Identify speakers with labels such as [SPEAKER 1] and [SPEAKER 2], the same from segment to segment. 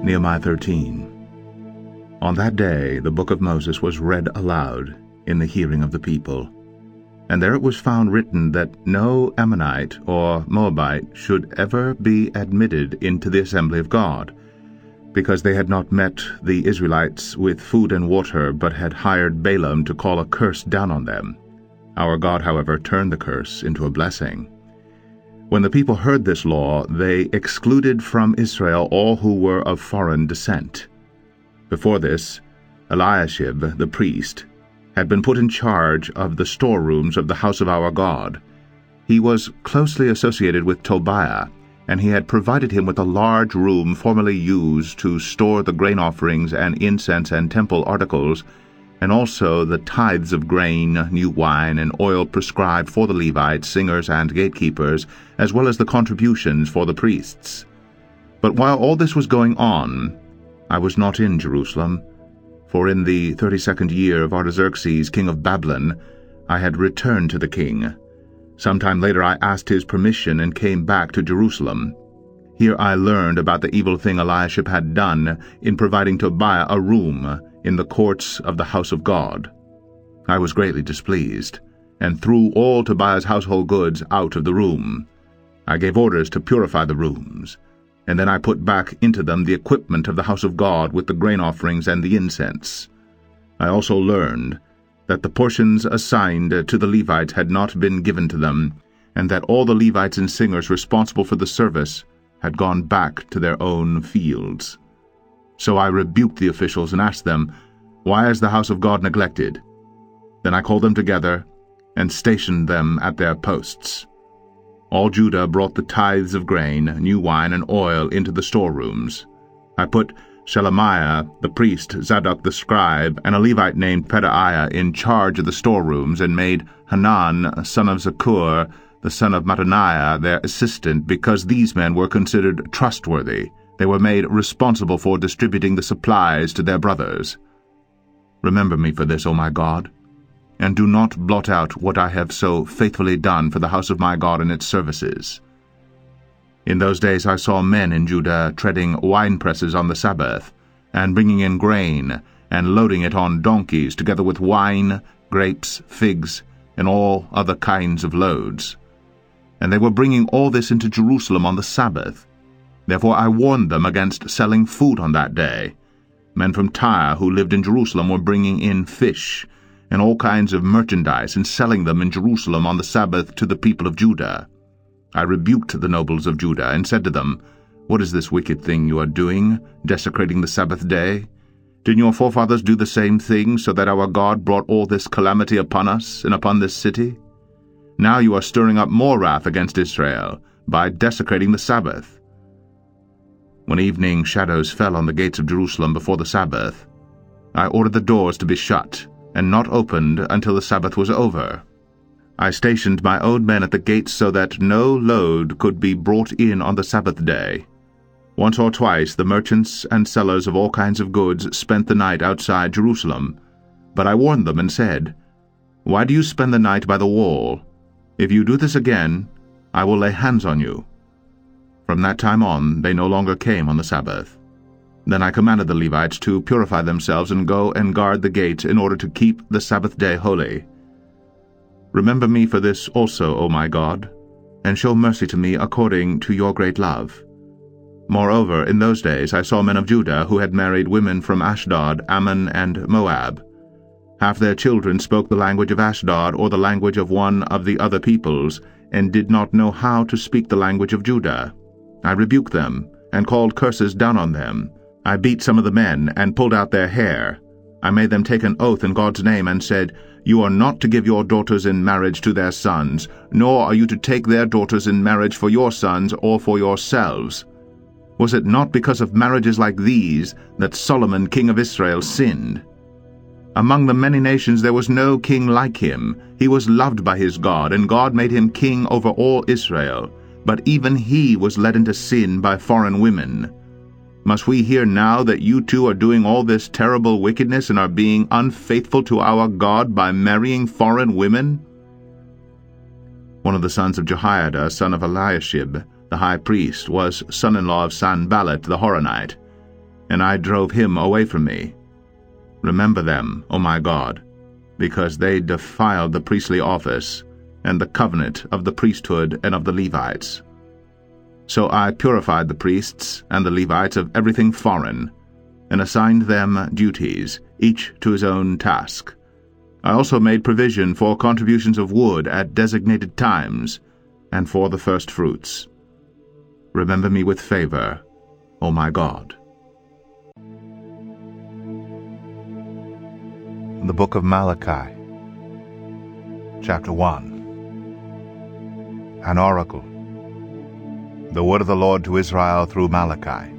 [SPEAKER 1] Nehemiah 13. On that day the book of Moses was read aloud in the hearing of the people. And there it was found written that no Ammonite or Moabite should ever be admitted into the assembly of God, because they had not met the Israelites with food and water, but had hired Balaam to call a curse down on them. Our God, however, turned the curse into a blessing. When the people heard this law, they excluded from Israel all who were of foreign descent. Before this, Eliashib, the priest, had been put in charge of the storerooms of the house of our God. He was closely associated with Tobiah, and he had provided him with a large room formerly used to store the grain offerings and incense and temple articles, and also the tithes of grain, new wine, and oil prescribed for the Levites, singers, and gatekeepers, as well as the contributions for the priests. But while all this was going on, I was not in Jerusalem, for in the 32nd year of Artaxerxes, king of Babylon, I had returned to the king. Sometime later I asked his permission and came back to Jerusalem. Here I learned about the evil thing Eliashib had done in providing Tobiah a room in the courts of the house of God. I was greatly displeased, and threw all Tobiah's household goods out of the room. I gave orders to purify the rooms, and then I put back into them the equipment of the house of God with the grain offerings and the incense. I also learned that the portions assigned to the Levites had not been given to them, and that all the Levites and singers responsible for the service had gone back to their own fields. So I rebuked the officials and asked them, "Why is the house of God neglected?" Then I called them together and stationed them at their posts. All Judah brought the tithes of grain, new wine, and oil into the storerooms. I put Shelemiah the priest, Zadok the scribe, and a Levite named Pedaiah in charge of the storerooms, and made Hanan, son of Zakur, the son of Mattaniah, their assistant, because these men were considered trustworthy. They were made responsible for distributing the supplies to their brothers. Remember me for this, O my God, and do not blot out what I have so faithfully done for the house of my God and its services. In those days I saw men in Judah treading winepresses on the Sabbath, and bringing in grain, and loading it on donkeys, together with wine, grapes, figs, and all other kinds of loads. And they were bringing all this into Jerusalem on the Sabbath. Therefore I warned them against selling food on that day. Men from Tyre who lived in Jerusalem were bringing in fish and all kinds of merchandise and selling them in Jerusalem on the Sabbath to the people of Judah. I rebuked the nobles of Judah and said to them, "What is this wicked thing you are doing, desecrating the Sabbath day? Didn't your forefathers do the same thing, so that our God brought all this calamity upon us and upon this city? Now you are stirring up more wrath against Israel by desecrating the Sabbath." When evening shadows fell on the gates of Jerusalem before the Sabbath, I ordered the doors to be shut and not opened until the Sabbath was over. I stationed my own men at the gates so that no load could be brought in on the Sabbath day. Once or twice the merchants and sellers of all kinds of goods spent the night outside Jerusalem, but I warned them and said, "Why do you spend the night by the wall? If you do this again, I will lay hands on you." From that time on they no longer came on the Sabbath. Then I commanded the Levites to purify themselves and go and guard the gate in order to keep the Sabbath day holy. Remember me for this also, O my God, and show mercy to me according to your great love. Moreover, in those days I saw men of Judah who had married women from Ashdod, Ammon, and Moab. Half their children spoke the language of Ashdod or the language of one of the other peoples, and did not know how to speak the language of Judah. I rebuked them, and called curses down on them. I beat some of the men, and pulled out their hair. I made them take an oath in God's name, and said, "You are not to give your daughters in marriage to their sons, nor are you to take their daughters in marriage for your sons or for yourselves. Was it not because of marriages like these that Solomon king of Israel sinned? Among the many nations there was no king like him. He was loved by his God, and God made him king over all Israel. But even he was led into sin by foreign women. Must we hear now that you too are doing all this terrible wickedness and are being unfaithful to our God by marrying foreign women?" One of the sons of Jehoiada, son of Eliashib, the high priest, was son-in-law of Sanballat the Horonite. and I drove him away from me. Remember them, O my God, because they defiled the priestly office, and the covenant of the priesthood and of the Levites. So I purified the priests and the Levites of everything foreign, and assigned them duties, each to his own task. I also made provision for contributions of wood at designated times, and for the first fruits. Remember me with favor, O my God.
[SPEAKER 2] The Book of Malachi, Chapter 1. An oracle. The word of the Lord to Israel through Malachi.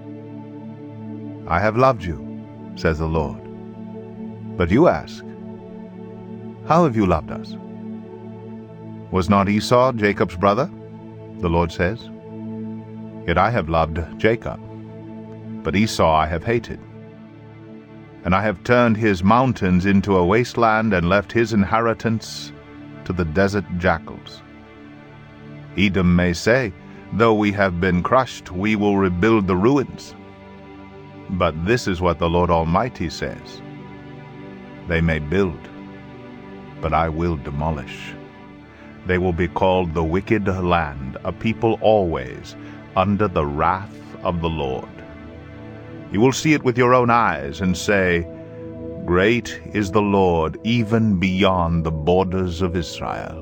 [SPEAKER 2] I have loved you, says the Lord. But you ask, how have you loved us? Was not Esau Jacob's brother? The Lord says. Yet I have loved Jacob, but Esau I have hated. And I have turned his mountains into a wasteland and left his inheritance to the desert jackals. Edom may say, though we have been crushed, we will rebuild the ruins. But this is what the Lord Almighty says. They may build, but I will demolish. They will be called the wicked land, a people always under the wrath of the Lord. You will see it with your own eyes and say, Great is the Lord, even beyond the borders of Israel.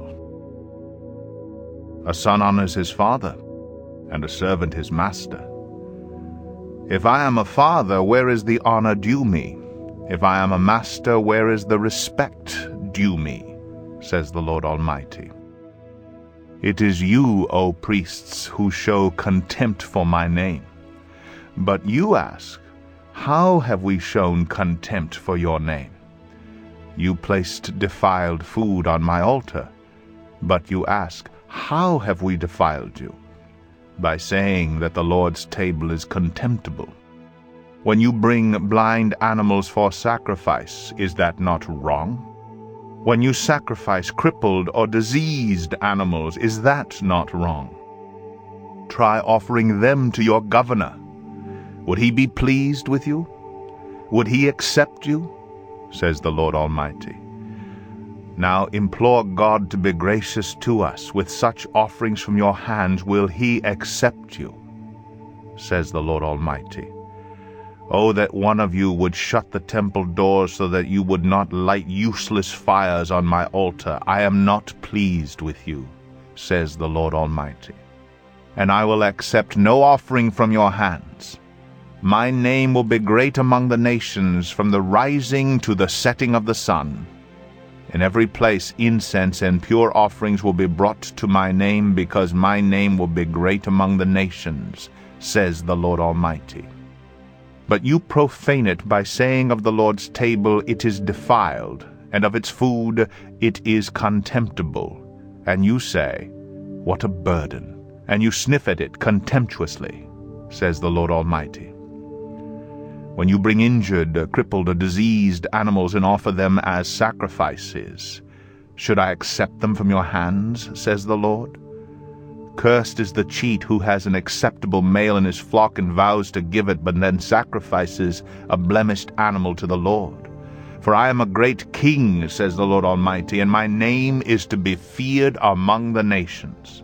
[SPEAKER 2] A son honors his father, and a servant his master. If I am a father, where is the honor due me? If I am a master, where is the respect due me? Says the Lord Almighty. It is you, O priests, who show contempt for my name. But you ask, how have we shown contempt for your name? You placed defiled food on my altar. But you ask, how have we defiled you? By saying that the Lord's table is contemptible. When you bring blind animals for sacrifice, is that not wrong? When you sacrifice crippled or diseased animals, is that not wrong? Try offering them to your governor. Would he be pleased with you? Would he accept you? Says the Lord Almighty. Now implore God to be gracious to us. With such offerings from your hands will he accept you, says the Lord Almighty. Oh, that one of you would shut the temple doors so that you would not light useless fires on my altar. I am not pleased with you, says the Lord Almighty. And I will accept no offering from your hands. My name will be great among the nations, from the rising to the setting of the sun. In every place incense and pure offerings will be brought to my name, because my name will be great among the nations, says the Lord Almighty. But you profane it by saying of the Lord's table, it is defiled, and of its food, it is contemptible. And you say, what a burden! And you sniff at it contemptuously, says the Lord Almighty. When you bring injured, crippled, or diseased animals and offer them as sacrifices, should I accept them from your hands, says the Lord? Cursed is the cheat who has an acceptable male in his flock and vows to give it, but then sacrifices a blemished animal to the Lord. For I am a great king, says the Lord Almighty, and my name is to be feared among the nations.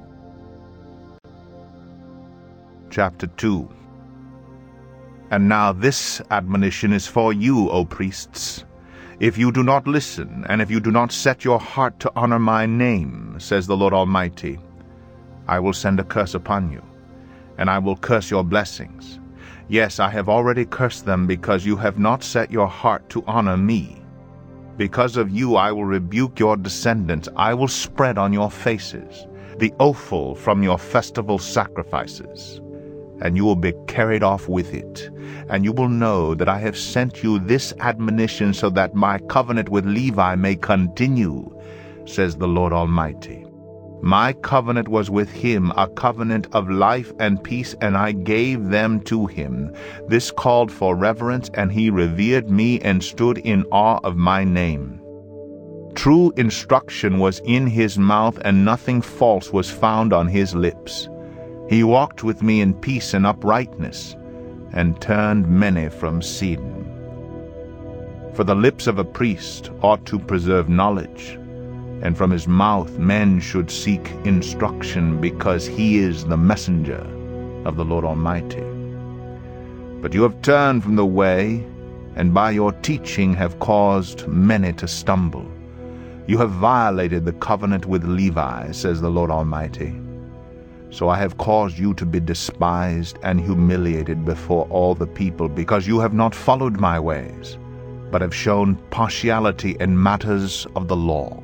[SPEAKER 2] Chapter 2. And now this admonition is for you, O priests. If you do not listen, and if you do not set your heart to honor my name, says the Lord Almighty, I will send a curse upon you, and I will curse your blessings. Yes, I have already cursed them, because you have not set your heart to honor me. Because of you I will rebuke your descendants. I will spread on your faces the offal from your festival sacrifices, and you will be carried off with it. And you will know that I have sent you this admonition, so that my covenant with Levi may continue, says the Lord Almighty. My covenant was with him, a covenant of life and peace, and I gave them to him. This called for reverence, and he revered me and stood in awe of my name. True instruction was in his mouth, and nothing false was found on his lips. He walked with me in peace and uprightness, and turned many from sin. For the lips of a priest ought to preserve knowledge, and from his mouth men should seek instruction, because he is the messenger of the Lord Almighty. But you have turned from the way, and by your teaching have caused many to stumble. You have violated the covenant with Levi, says the Lord Almighty. So I have caused you to be despised and humiliated before all the people, because you have not followed my ways, but have shown partiality in matters of the law.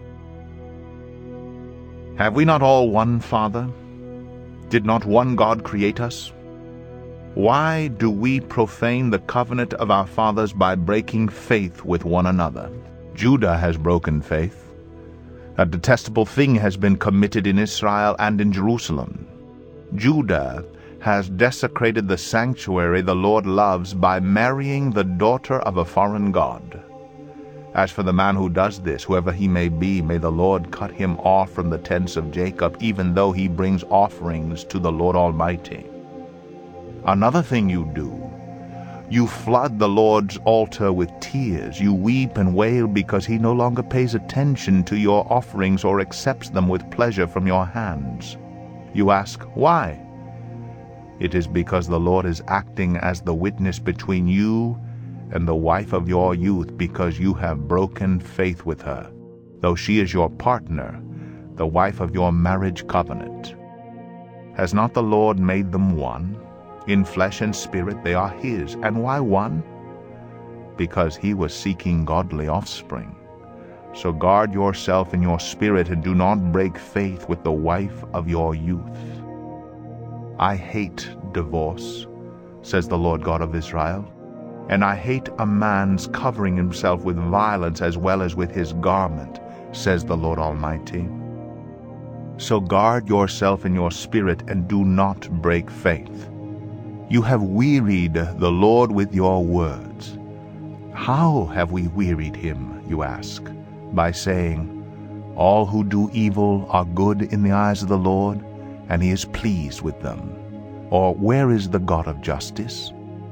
[SPEAKER 2] Have we not all one Father? Did not one God create us? Why do we profane the covenant of our fathers by breaking faith with one another? Judah has broken faith. A detestable thing has been committed in Israel and in Jerusalem. Judah has desecrated the sanctuary the Lord loves by marrying the daughter of a foreign god. As for the man who does this, whoever he may be, may the Lord cut him off from the tents of Jacob, even though he brings offerings to the Lord Almighty. Another thing you do, you flood the Lord's altar with tears. You weep and wail because he no longer pays attention to your offerings or accepts them with pleasure from your hands. You ask, why? It is because the Lord is acting as the witness between you and the wife of your youth, because you have broken faith with her, though she is your partner, the wife of your marriage covenant. Has not the Lord made them one? In flesh and spirit they are his. And why one? Because he was seeking godly offspring. So guard yourself in your spirit, and do not break faith with the wife of your youth. I hate divorce, says the Lord God of Israel, and I hate a man's covering himself with violence as well as with his garment, says the Lord Almighty. So guard yourself in your spirit, and do not break faith. You have wearied the Lord with your words. How have we wearied him, you ask? By saying, all who do evil are good in the eyes of the Lord, and he is pleased with them. Or where is the God of justice?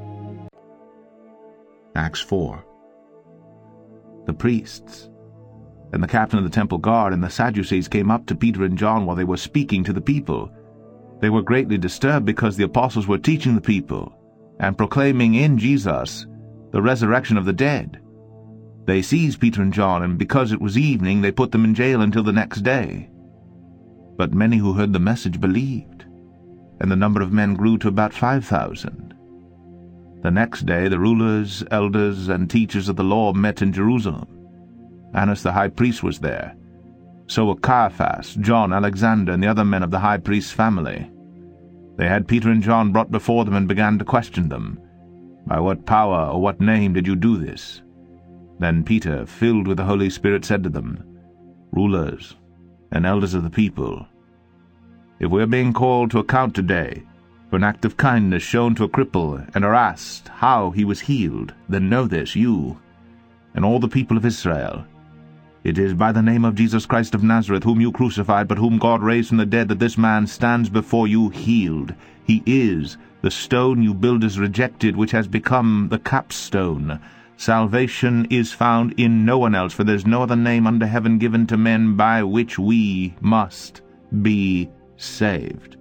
[SPEAKER 1] Acts 4. The priests and the captain of the temple guard and the Sadducees came up to Peter and John while they were speaking to the people. They were greatly disturbed because the apostles were teaching the people and proclaiming in Jesus the resurrection of the dead. They seized Peter and John, and because it was evening, they put them in jail until the next day. But many who heard the message believed, and the number of men grew to about 5,000. The next day the rulers, elders, and teachers of the law met in Jerusalem. Annas the high priest was there. So were Caiaphas, John, Alexander, and the other men of the high priest's family. They had Peter and John brought before them and began to question them. By what power or what name did you do this? Then Peter, filled with the Holy Spirit, said to them, Rulers and elders of the people, if we are being called to account today for an act of kindness shown to a cripple, and are asked how he was healed, then know this, you and all the people of Israel. It is by the name of Jesus Christ of Nazareth, whom you crucified, but whom God raised from the dead, that this man stands before you healed. He is the stone you builders rejected, which has become the capstone. Salvation is found in no one else, for there is no other name under heaven given to men by which we must be saved.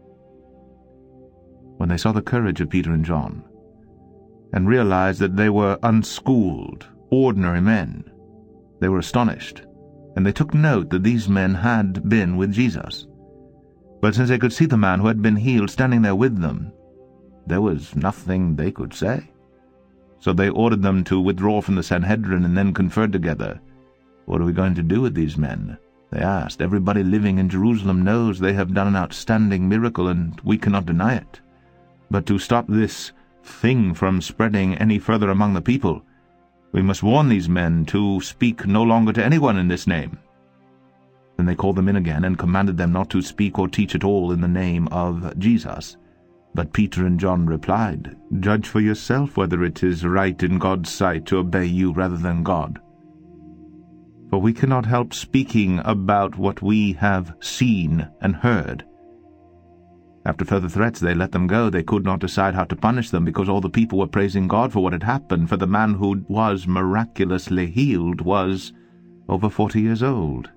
[SPEAKER 1] When they saw the courage of Peter and John, and realized that they were unschooled, ordinary men, they were astonished, and they took note that these men had been with Jesus. But since they could see the man who had been healed standing there with them, there was nothing they could say. So they ordered them to withdraw from the Sanhedrin, and then conferred together. What are we going to do with these men? They asked. Everybody living in Jerusalem knows they have done an outstanding miracle, and we cannot deny it. But to stop this thing from spreading any further among the people, we must warn these men to speak no longer to anyone in this name. Then they called them in again, and commanded them not to speak or teach at all in the name of Jesus. But Peter and John replied, Judge for yourself whether it is right in God's sight to obey you rather than God. For we cannot help speaking about what we have seen and heard. After further threats, they let them go. They could not decide how to punish them because all the people were praising God for what had happened, for the man who was miraculously healed was over 40 years old.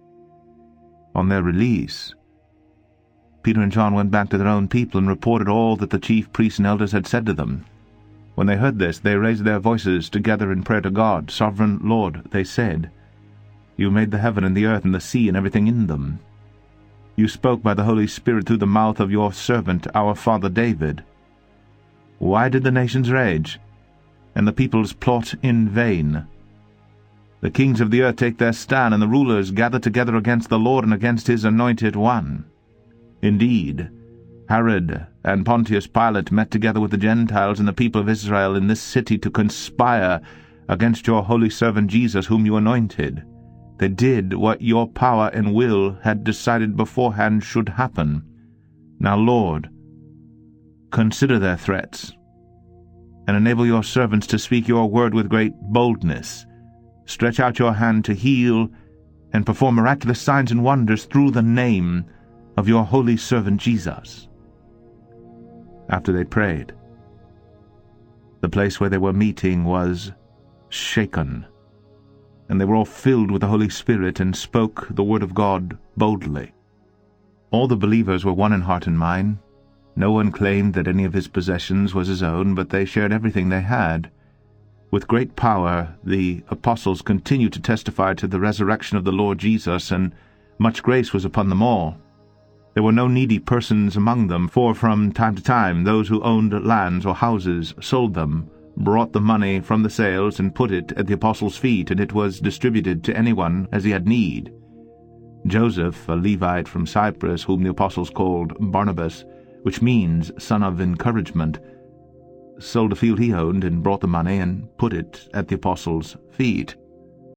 [SPEAKER 1] On their release, Peter and John went back to their own people and reported all that the chief priests and elders had said to them. When they heard this, they raised their voices together in prayer to God. "Sovereign Lord," they said, "you made the heaven and the earth and the sea and everything in them. You spoke by the Holy Spirit through the mouth of your servant, our father David. Why did the nations rage, and the peoples plot in vain? The kings of the earth take their stand, and the rulers gather together against the Lord and against his anointed one. Indeed, Herod and Pontius Pilate met together with the Gentiles and the people of Israel in this city to conspire against your holy servant Jesus, whom you anointed. They did what your power and will had decided beforehand should happen. Now, Lord, consider their threats, and enable your servants to speak your word with great boldness. Stretch out your hand to heal and perform miraculous signs and wonders through the name of your holy servant Jesus." After they prayed, the place where they were meeting was shaken, and they were all filled with the Holy Spirit and spoke the word of God boldly. All the believers were one in heart and mind. No one claimed that any of his possessions was his own, but they shared everything they had. With great power the apostles continued to testify to the resurrection of the Lord Jesus, and much grace was upon them all. There were no needy persons among them, for from time to time those who owned lands or houses sold them, brought the money from the sales and put it at the apostles' feet, and it was distributed to anyone as he had need. Joseph, a Levite from Cyprus, whom the apostles called Barnabas, which means son of encouragement, sold a field he owned and brought the money and put it at the apostles' feet.